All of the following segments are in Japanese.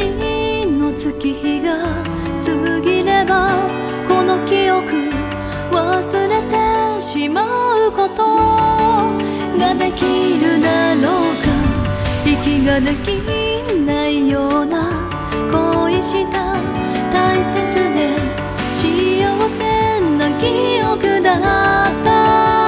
いの月日が過ぎればこの記憶忘れてしまうことができるだろうか。息ができないような恋した大切で幸せな記憶だった。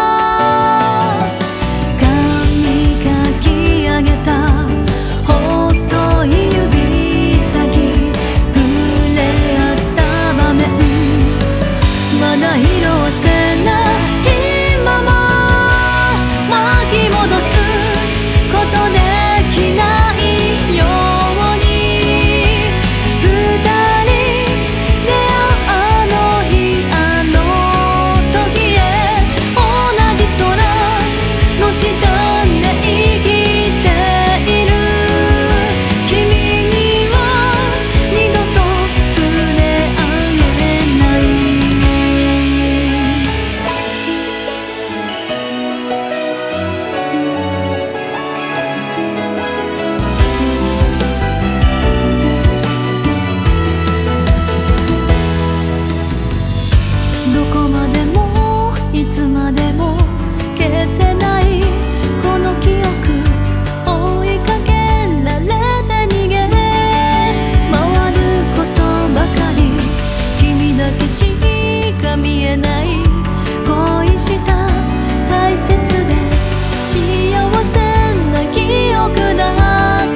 どこまでもいつまでも消せないこの記憶追いかけられて逃げ回ることばかり。君だけしか見えない恋した大切で幸せな記憶だった。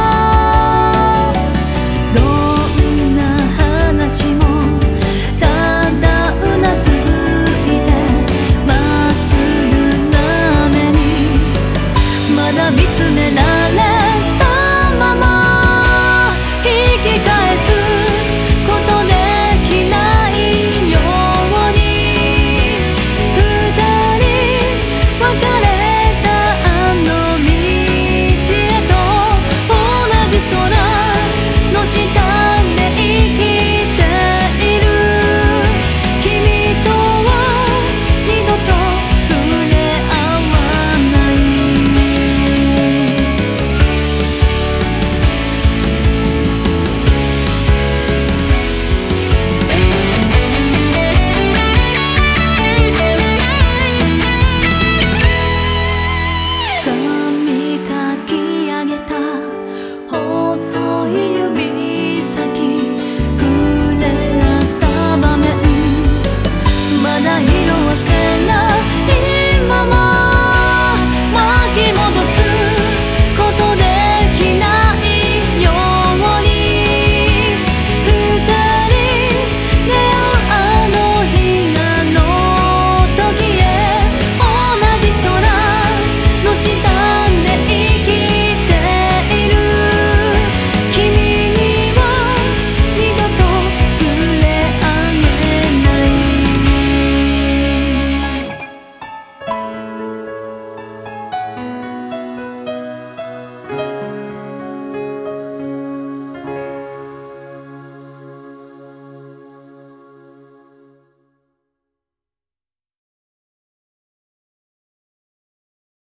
どんな話も見つめら